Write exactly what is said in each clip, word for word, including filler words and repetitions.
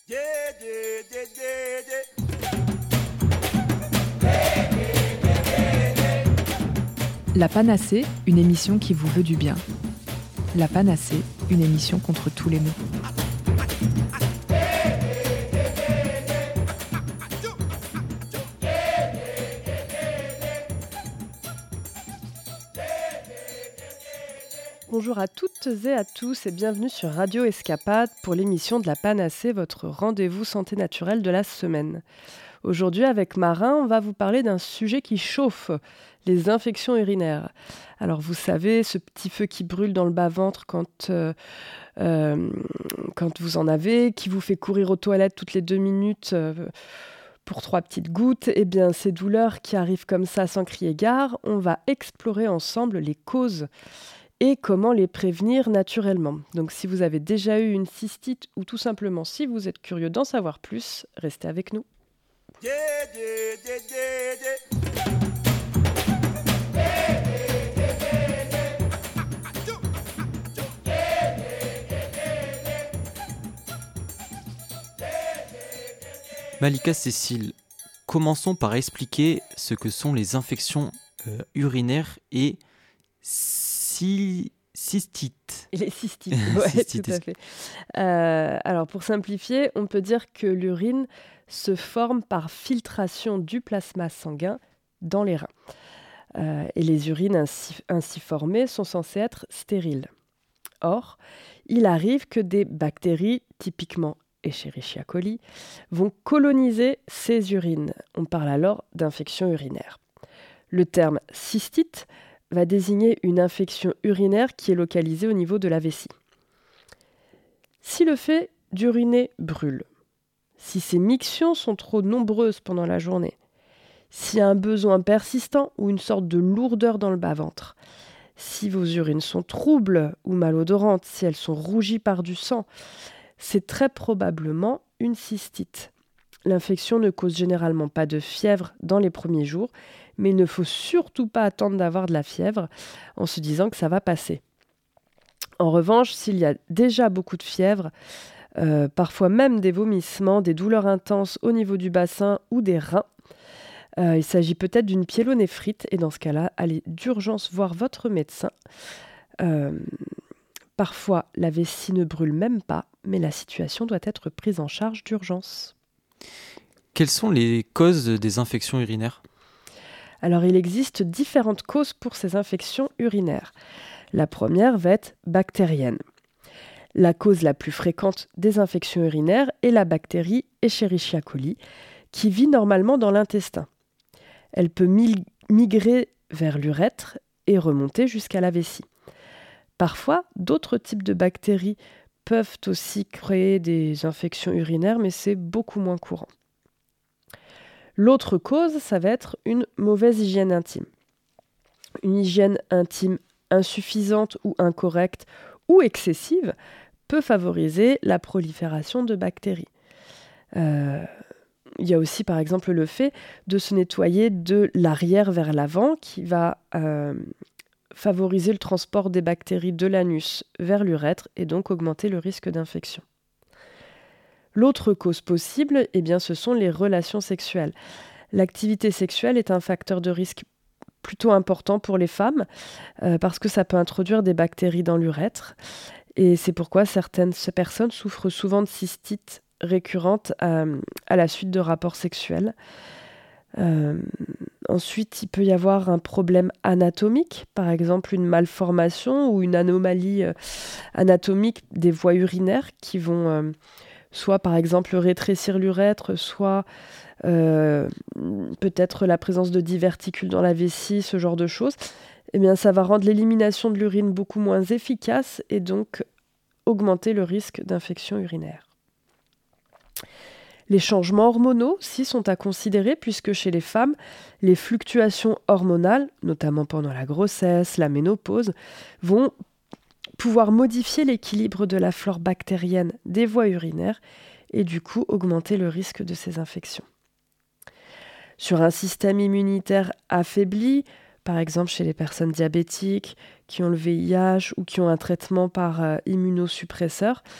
La Panacée, une émission qui vous veut du bien. La Panacée, une émission contre tous les maux. Bonjour à toutes et à tous et bienvenue sur Radio Escapade pour l'émission de La Panacée, votre rendez-vous santé naturelle de la semaine. Aujourd'hui, avec Marin, on va vous parler d'un sujet qui chauffe, les infections urinaires. Alors vous savez, ce petit feu qui brûle dans le bas-ventre quand, euh, euh, quand vous en avez, qui vous fait courir aux toilettes toutes les deux minutes euh, pour trois petites gouttes, eh bien ces douleurs qui arrivent comme ça sans crier gare, on va explorer ensemble les causes et comment les prévenir naturellement. Donc si vous avez déjà eu une cystite ou tout simplement si vous êtes curieux d'en savoir plus, restez avec nous. Yeah, yeah, yeah, yeah, yeah. Malika Cécile, commençons par expliquer ce que sont les infections euh, urinaires et sy- cystites. Les cystites, ouais, cystites. Tout à fait. Euh, alors pour simplifier, on peut dire que l'urine se forme par filtration du plasma sanguin dans les reins. Euh, et les urines ainsi, ainsi formées sont censées être stériles. Or, il arrive que des bactéries, typiquement Escherichia coli, vont coloniser ces urines. On parle alors d'infection urinaire. Le terme cystite va désigner une infection urinaire qui est localisée au niveau de la vessie. Si le fait d'uriner brûle, si ces mictions sont trop nombreuses pendant la journée, s'il y a un besoin persistant ou une sorte de lourdeur dans le bas-ventre, si vos urines sont troubles ou malodorantes, si elles sont rougies par du sang, c'est très probablement une cystite. L'infection ne cause généralement pas de fièvre dans les premiers jours, mais il ne faut surtout pas attendre d'avoir de la fièvre en se disant que ça va passer. En revanche, s'il y a déjà beaucoup de fièvre, euh, parfois même des vomissements, des douleurs intenses au niveau du bassin ou des reins, euh, il s'agit peut-être d'une pyélonéphrite et dans ce cas-là, allez d'urgence voir votre médecin. Euh, Parfois, la vessie ne brûle même pas, mais la situation doit être prise en charge d'urgence. Quelles sont les causes des infections urinaires ? Alors, il existe différentes causes pour ces infections urinaires. La première va être bactérienne. La cause la plus fréquente des infections urinaires est la bactérie Escherichia coli, qui vit normalement dans l'intestin. Elle peut migrer vers l'urètre et remonter jusqu'à la vessie. Parfois, d'autres types de bactéries peuvent aussi créer des infections urinaires, mais c'est beaucoup moins courant. L'autre cause, ça va être une mauvaise hygiène intime. Une hygiène intime insuffisante ou incorrecte ou excessive peut favoriser la prolifération de bactéries. Euh, il y a aussi par exemple le fait de se nettoyer de l'arrière vers l'avant qui va euh, favoriser le transport des bactéries de l'anus vers l'urètre et donc augmenter le risque d'infection. L'autre cause possible, eh bien, ce sont les relations sexuelles. L'activité sexuelle est un facteur de risque plutôt important pour les femmes euh, parce que ça peut introduire des bactéries dans l'urètre et c'est pourquoi certaines personnes souffrent souvent de cystites récurrentes à, à la suite de rapports sexuels. Euh, ensuite, il peut y avoir un problème anatomique, par exemple une malformation ou une anomalie euh, anatomique des voies urinaires qui vont euh, soit par exemple rétrécir l'urètre, soit euh, peut-être la présence de diverticules dans la vessie, ce genre de choses. Eh bien, ça va rendre l'élimination de l'urine beaucoup moins efficace et donc augmenter le risque d'infection urinaire. Les changements hormonaux aussi sont à considérer puisque chez les femmes, les fluctuations hormonales, notamment pendant la grossesse, la ménopause, vont pouvoir modifier l'équilibre de la flore bactérienne des voies urinaires et du coup augmenter le risque de ces infections. Sur un système immunitaire affaibli, par exemple chez les personnes diabétiques qui ont le V I H ou qui ont un traitement par euh, immunosuppresseur,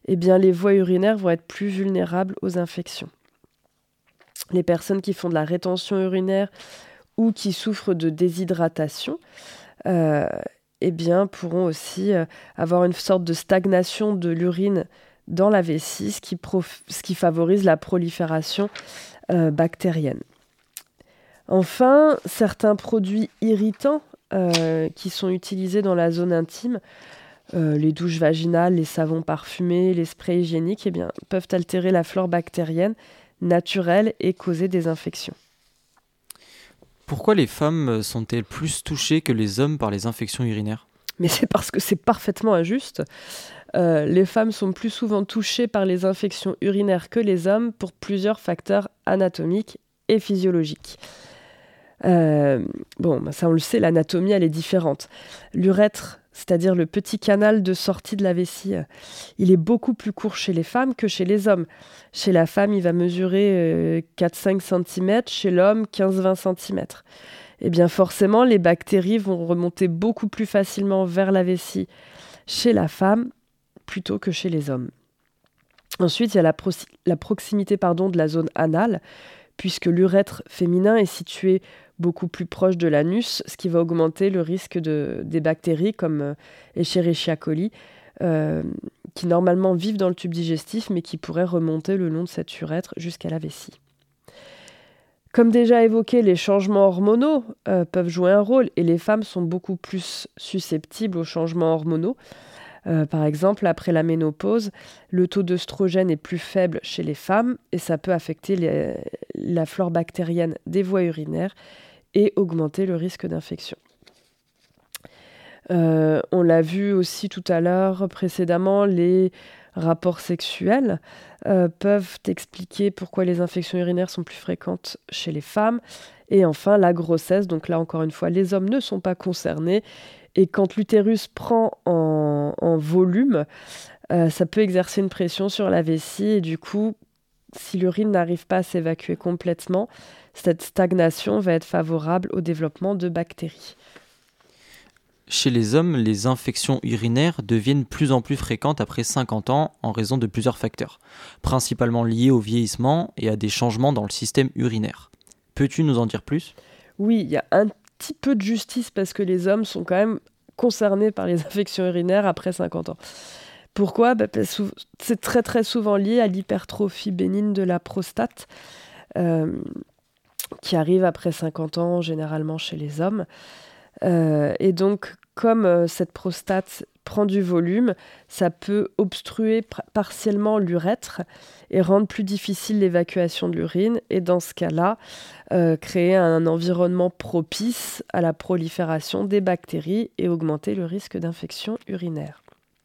eh bien, les voies urinaires vont être plus vulnérables aux infections. Les personnes qui font de la rétention urinaire ou qui souffrent de déshydratation euh, eh bien, pourront aussi euh, avoir une sorte de stagnation de l'urine dans la vessie, ce qui, prof... ce qui favorise la prolifération euh, bactérienne. Enfin, certains produits irritants euh, qui sont utilisés dans la zone intime, euh, les douches vaginales, les savons parfumés, les sprays hygiéniques, eh bien, peuvent altérer la flore bactérienne naturelle et causer des infections. Pourquoi les femmes sont-elles plus touchées que les hommes par les infections urinaires ? Mais c'est parce que c'est parfaitement injuste. Euh, les femmes sont plus souvent touchées par les infections urinaires que les hommes pour plusieurs facteurs anatomiques et physiologiques. Euh, bon, ça on le sait, l'anatomie elle est différente. L'urètre, c'est-à-dire le petit canal de sortie de la vessie, il est beaucoup plus court chez les femmes que chez les hommes. Chez la femme, il va mesurer euh, quatre à cinq centimètres, chez l'homme, quinze à vingt centimètres. Eh bien forcément, les bactéries vont remonter beaucoup plus facilement vers la vessie chez la femme plutôt que chez les hommes. Ensuite, il y a la, pro- la proximité pardon, de la zone anale, puisque l'urètre féminin est situé beaucoup plus proche de l'anus, ce qui va augmenter le risque de, des bactéries comme euh, Escherichia coli, euh, qui normalement vivent dans le tube digestif, mais qui pourraient remonter le long de cet urètre jusqu'à la vessie. Comme déjà évoqué, les changements hormonaux euh, peuvent jouer un rôle, et les femmes sont beaucoup plus susceptibles aux changements hormonaux. Euh, par exemple, après la ménopause, le taux d'œstrogène est plus faible chez les femmes, et ça peut affecter les, la flore bactérienne des voies urinaires et augmenter le risque d'infection. Euh, on l'a vu aussi tout à l'heure précédemment, les rapports sexuels euh, peuvent expliquer pourquoi les infections urinaires sont plus fréquentes chez les femmes. Et enfin, la grossesse. Donc là, encore une fois, les hommes ne sont pas concernés. Et quand l'utérus prend en, en volume, euh, ça peut exercer une pression sur la vessie. Et du coup, si l'urine n'arrive pas à s'évacuer complètement, cette stagnation va être favorable au développement de bactéries. Chez les hommes, les infections urinaires deviennent plus en plus fréquentes après cinquante ans en raison de plusieurs facteurs, principalement liés au vieillissement et à des changements dans le système urinaire. Peux-tu nous en dire plus ? Oui, il y a un petit peu de justice parce que les hommes sont quand même concernés par les infections urinaires après cinquante ans. Pourquoi ? Bah, parce que c'est très très souvent lié à l'hypertrophie bénigne de la prostate euh, qui arrive après cinquante ans, généralement chez les hommes. Euh, et donc, comme euh, cette prostate prend du volume, ça peut obstruer pr- partiellement l'urètre et rendre plus difficile l'évacuation de l'urine. Et dans ce cas-là, euh, créer un environnement propice à la prolifération des bactéries et augmenter le risque d'infection urinaire.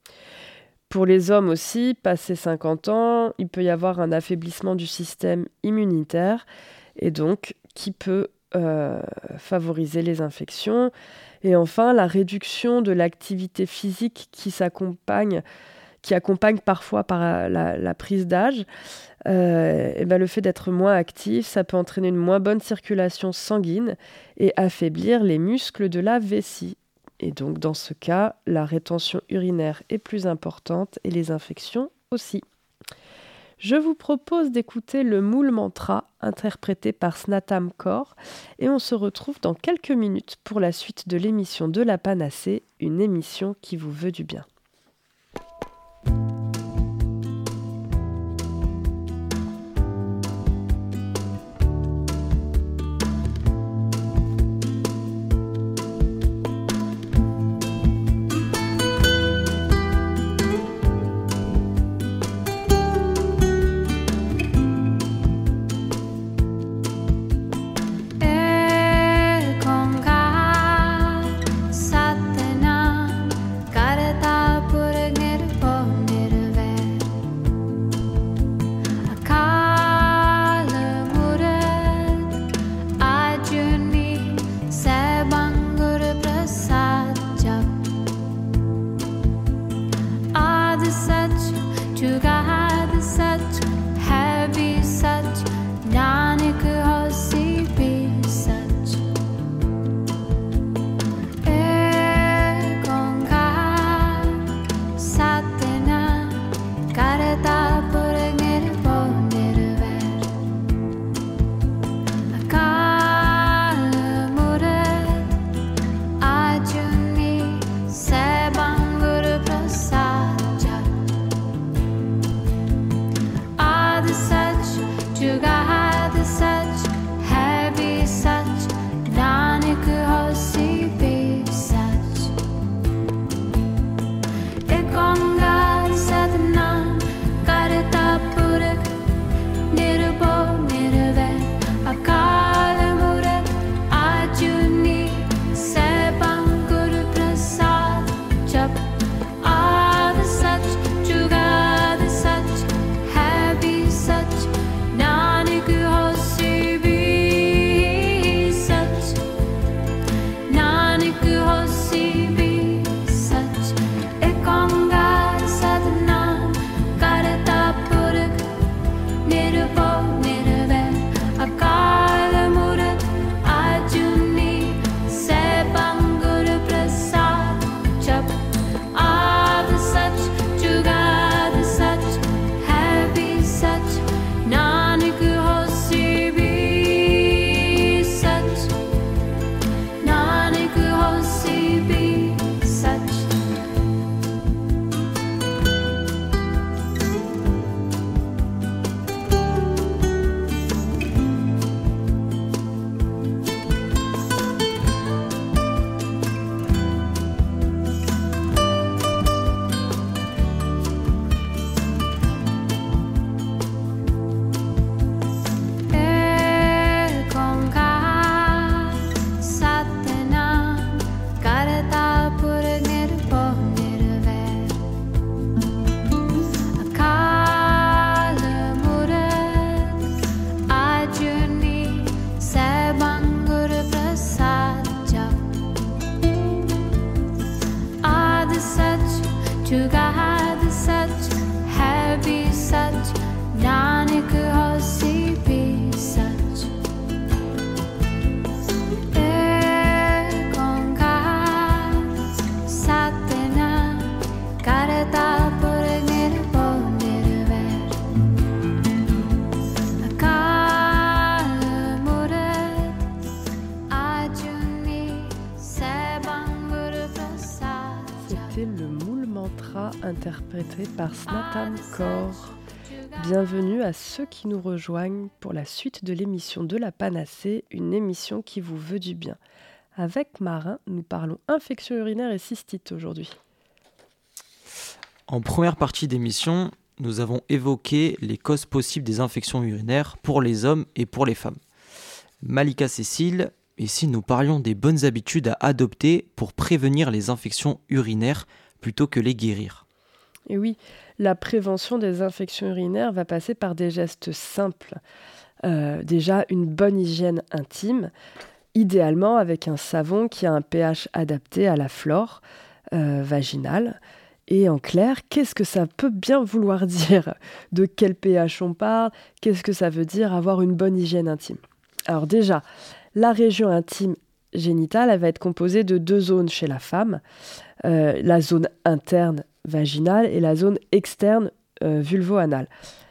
Pour les hommes aussi, passé cinquante ans, il peut y avoir un affaiblissement du système immunitaire et donc qui peut Euh, favoriser les infections. Et enfin, la réduction de l'activité physique qui s'accompagne, qui accompagne parfois par la, la prise d'âge. Euh, et ben le fait d'être moins actif, ça peut entraîner une moins bonne circulation sanguine et affaiblir les muscles de la vessie. Et donc, dans ce cas, la rétention urinaire est plus importante et les infections aussi. Je vous propose d'écouter le Moule Mantra interprété par Snatam Kaur et on se retrouve dans quelques minutes pour la suite de l'émission de la Panacée, une émission qui vous veut du bien. Satana, Karata interprété par Snatam Kaur. Bienvenue à ceux qui nous rejoignent pour la suite de l'émission de la Panacée, une émission qui vous veut du bien. Avec Marin, nous parlons infection urinaire et cystite aujourd'hui. En première partie d'émission, nous avons évoqué les causes possibles des infections urinaires pour les hommes et pour les femmes. Malika Cécile, et si nous parlions des bonnes habitudes à adopter pour prévenir les infections urinaires plutôt que les guérir? Et oui, la prévention des infections urinaires va passer par des gestes simples. Euh, déjà, une bonne hygiène intime, idéalement avec un savon qui a un pH adapté à la flore euh, vaginale. Et en clair, qu'est-ce que ça peut bien vouloir dire? De quel pH on parle? Qu'est-ce que ça veut dire avoir une bonne hygiène intime? Alors déjà, la région intime génitale, elle va être composée de deux zones chez la femme. Euh, la zone interne vaginale et la zone externe euh, vulvo-anale.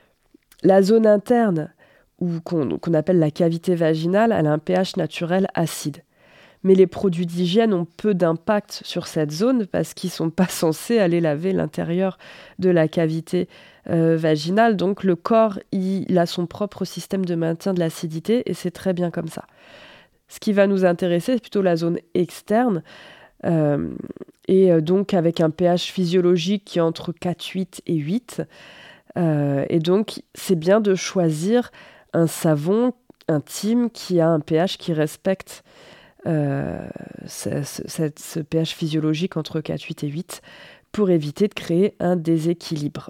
La zone interne, ou qu'on, qu'on appelle la cavité vaginale, elle a un pH naturel acide. Mais les produits d'hygiène ont peu d'impact sur cette zone parce qu'ils ne sont pas censés aller laver l'intérieur de la cavité euh, vaginale. Donc le corps, il a son propre système de maintien de l'acidité et c'est très bien comme ça. Ce qui va nous intéresser, c'est plutôt la zone externe, euh, et donc avec un pH physiologique qui est entre quatre virgule huit et huit. Euh, et donc, c'est bien de choisir un savon intime qui a un pH qui respecte euh, ce, ce, ce pH physiologique entre quatre virgule huit et huit pour éviter de créer un déséquilibre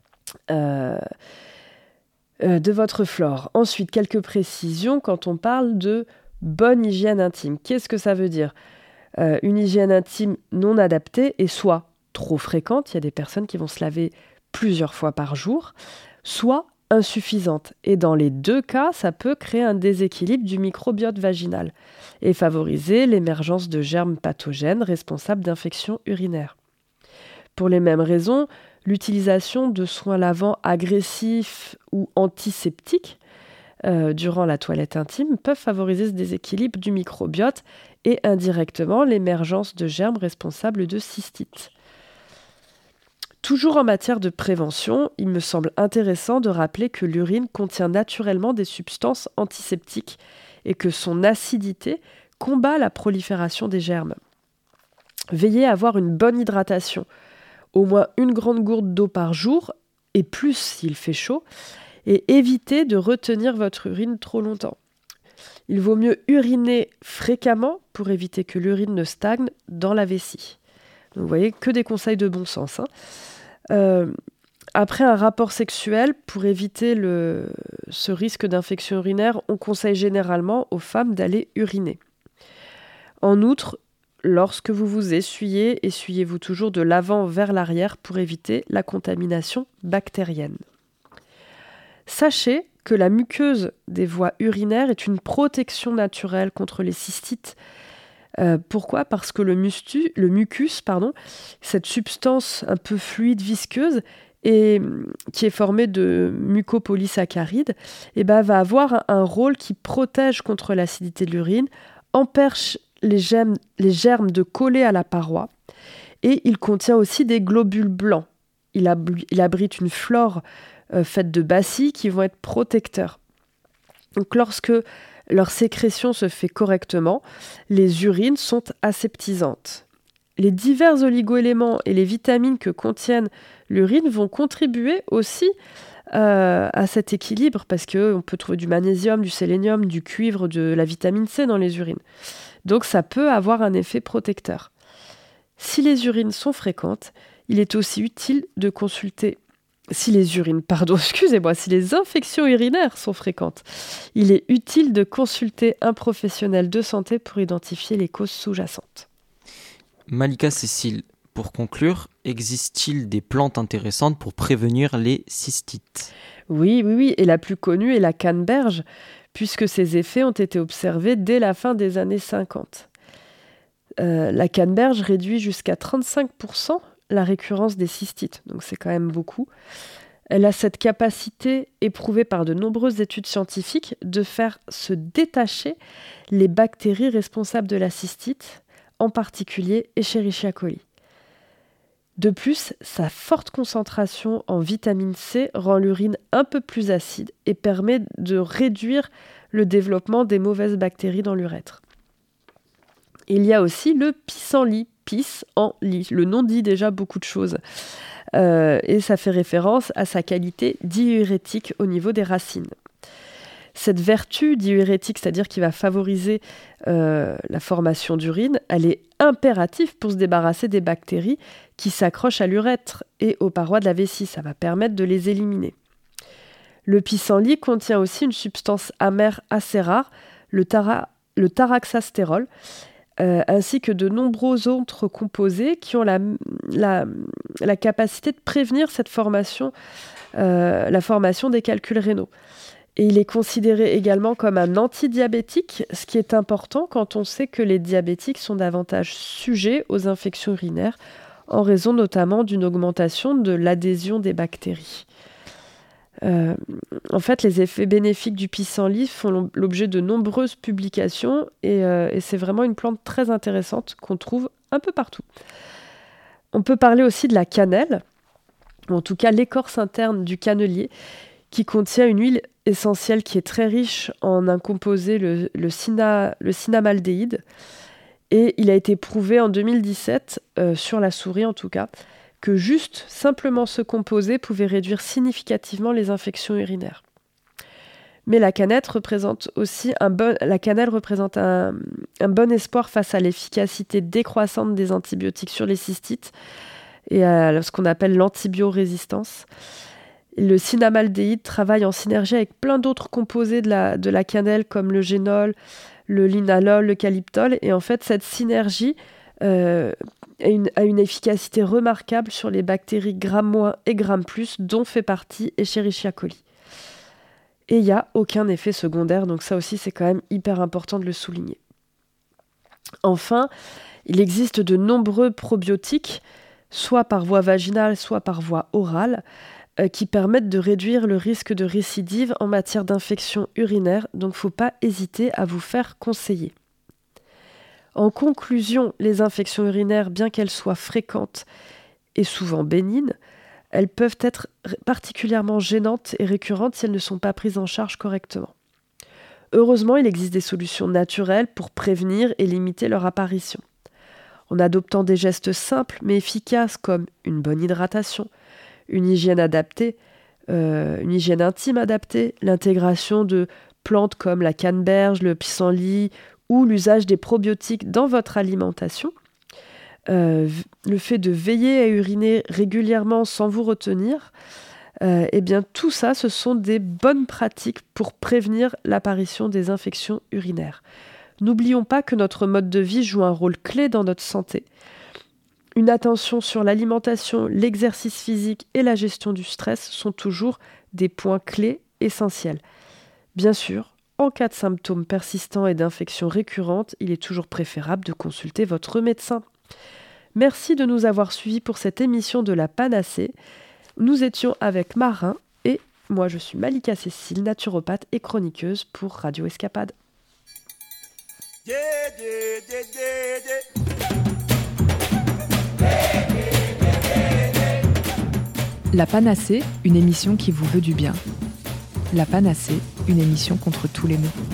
euh, euh, de votre flore. Ensuite, quelques précisions quand on parle de bonne hygiène intime. Qu'est-ce que ça veut dire? euh, Une hygiène intime non adaptée est soit trop fréquente, il y a des personnes qui vont se laver plusieurs fois par jour, soit insuffisante. Et dans les deux cas, ça peut créer un déséquilibre du microbiote vaginal et favoriser l'émergence de germes pathogènes responsables d'infections urinaires. Pour les mêmes raisons, l'utilisation de soins lavants agressifs ou antiseptiques Euh, durant la toilette intime peuvent favoriser ce déséquilibre du microbiote et indirectement l'émergence de germes responsables de cystite. Toujours en matière de prévention, il me semble intéressant de rappeler que l'urine contient naturellement des substances antiseptiques et que son acidité combat la prolifération des germes. Veillez à avoir une bonne hydratation, au moins une grande gourde d'eau par jour et plus s'il fait chaud, et évitez de retenir votre urine trop longtemps. Il vaut mieux uriner fréquemment pour éviter que l'urine ne stagne dans la vessie. Donc, vous voyez, que des conseils de bon sens. Hein. Euh, après un rapport sexuel, pour éviter le, ce risque d'infection urinaire, on conseille généralement aux femmes d'aller uriner. En outre, lorsque vous vous essuyez, essuyez-vous toujours de l'avant vers l'arrière pour éviter la contamination bactérienne. Sachez que la muqueuse des voies urinaires est une protection naturelle contre les cystites. Euh, pourquoi ? Parce que le, mustu, le mucus, pardon, cette substance un peu fluide, visqueuse, et, qui est formée de mucopolysaccharides, et ben, va avoir un, un rôle qui protège contre l'acidité de l'urine, empêche les germes, les germes de coller à la paroi, et il contient aussi des globules blancs. Il, ab, il abrite une flore Euh, faites de bacilles qui vont être protecteurs. Donc lorsque leur sécrétion se fait correctement, les urines sont aseptisantes. Les divers oligoéléments et les vitamines que contiennent l'urine vont contribuer aussi euh, à cet équilibre parce qu'on peut trouver du magnésium, du sélénium, du cuivre, de la vitamine C dans les urines. Donc ça peut avoir un effet protecteur. Si les urines sont fréquentes, il est aussi utile de consulter Si les urines, pardon, excusez-moi, si les infections urinaires sont fréquentes, il est utile de consulter un professionnel de santé pour identifier les causes sous-jacentes. Malika Cécile, pour conclure, existe-t-il des plantes intéressantes pour prévenir les cystites ? Oui, oui, oui, et la plus connue est la canneberge, puisque ses effets ont été observés dès la fin des années cinquante. Euh, la canneberge réduit jusqu'à trente-cinq pour cent la récurrence des cystites, donc c'est quand même beaucoup. Elle a cette capacité, éprouvée par de nombreuses études scientifiques, de faire se détacher les bactéries responsables de la cystite, en particulier Escherichia coli. De plus, sa forte concentration en vitamine C rend l'urine un peu plus acide et permet de réduire le développement des mauvaises bactéries dans l'urètre. Il y a aussi le pissenlit, pis en lit. Le nom dit déjà beaucoup de choses. Euh, et ça fait référence à sa qualité diurétique au niveau des racines. Cette vertu diurétique, c'est-à-dire qui va favoriser euh, la formation d'urine, elle est impérative pour se débarrasser des bactéries qui s'accrochent à l'urètre et aux parois de la vessie. Ça va permettre de les éliminer. Le pissenlit contient aussi une substance amère assez rare, le, tara, le taraxastérol, euh, ainsi que de nombreux autres composés qui ont la, la, la capacité de prévenir cette formation, euh, la formation des calculs rénaux. Et il est considéré également comme un antidiabétique, ce qui est important quand on sait que les diabétiques sont davantage sujets aux infections urinaires, en raison notamment d'une augmentation de l'adhésion des bactéries. Euh, en fait, les effets bénéfiques du pissenlit font l'objet de nombreuses publications et, euh, et c'est vraiment une plante très intéressante qu'on trouve un peu partout. On peut parler aussi de la cannelle, ou en tout cas l'écorce interne du cannelier, qui contient une huile essentielle qui est très riche en un composé, le, le, cina, le cinamaldéhyde. Et il a été prouvé en deux mille dix-sept, euh, sur la souris en tout cas, que juste, simplement ce composé pouvait réduire significativement les infections urinaires. Mais la cannelle représente aussi un bon, la cannelle représente un, un bon espoir face à l'efficacité décroissante des antibiotiques sur les cystites et à ce qu'on appelle l'antibiorésistance. Le cinamaldéhyde travaille en synergie avec plein d'autres composés de la, de la cannelle comme le génol, le linalol, le calyptol. Et en fait, cette synergie euh, a, une, a une efficacité remarquable sur les bactéries gram- et gram+, dont fait partie Escherichia coli. Et il n'y a aucun effet secondaire, donc ça aussi, c'est quand même hyper important de le souligner. Enfin, il existe de nombreux probiotiques, soit par voie vaginale, soit par voie orale, qui permettent de réduire le risque de récidive en matière d'infection urinaire, donc il ne faut pas hésiter à vous faire conseiller. En conclusion, les infections urinaires, bien qu'elles soient fréquentes et souvent bénignes, elles peuvent être particulièrement gênantes et récurrentes si elles ne sont pas prises en charge correctement. Heureusement, il existe des solutions naturelles pour prévenir et limiter leur apparition. En adoptant des gestes simples mais efficaces comme une bonne hydratation, une hygiène adaptée, euh, une hygiène intime adaptée, l'intégration de plantes comme la canneberge, le pissenlit ou l'usage des probiotiques dans votre alimentation, euh, le fait de veiller à uriner régulièrement sans vous retenir, euh, eh bien tout ça, ce sont des bonnes pratiques pour prévenir l'apparition des infections urinaires. N'oublions pas que notre mode de vie joue un rôle clé dans notre santé. Une attention sur l'alimentation, l'exercice physique et la gestion du stress sont toujours des points clés essentiels. Bien sûr, en cas de symptômes persistants et d'infections récurrentes, il est toujours préférable de consulter votre médecin. Merci de nous avoir suivis pour cette émission de la Panacée. Nous étions avec Marin et moi je suis Malika Cécile, naturopathe et chroniqueuse pour Radio Escapade. Yeah, yeah, yeah, yeah, yeah. La Panacée, une émission qui vous veut du bien. La Panacée, une émission contre tous les maux.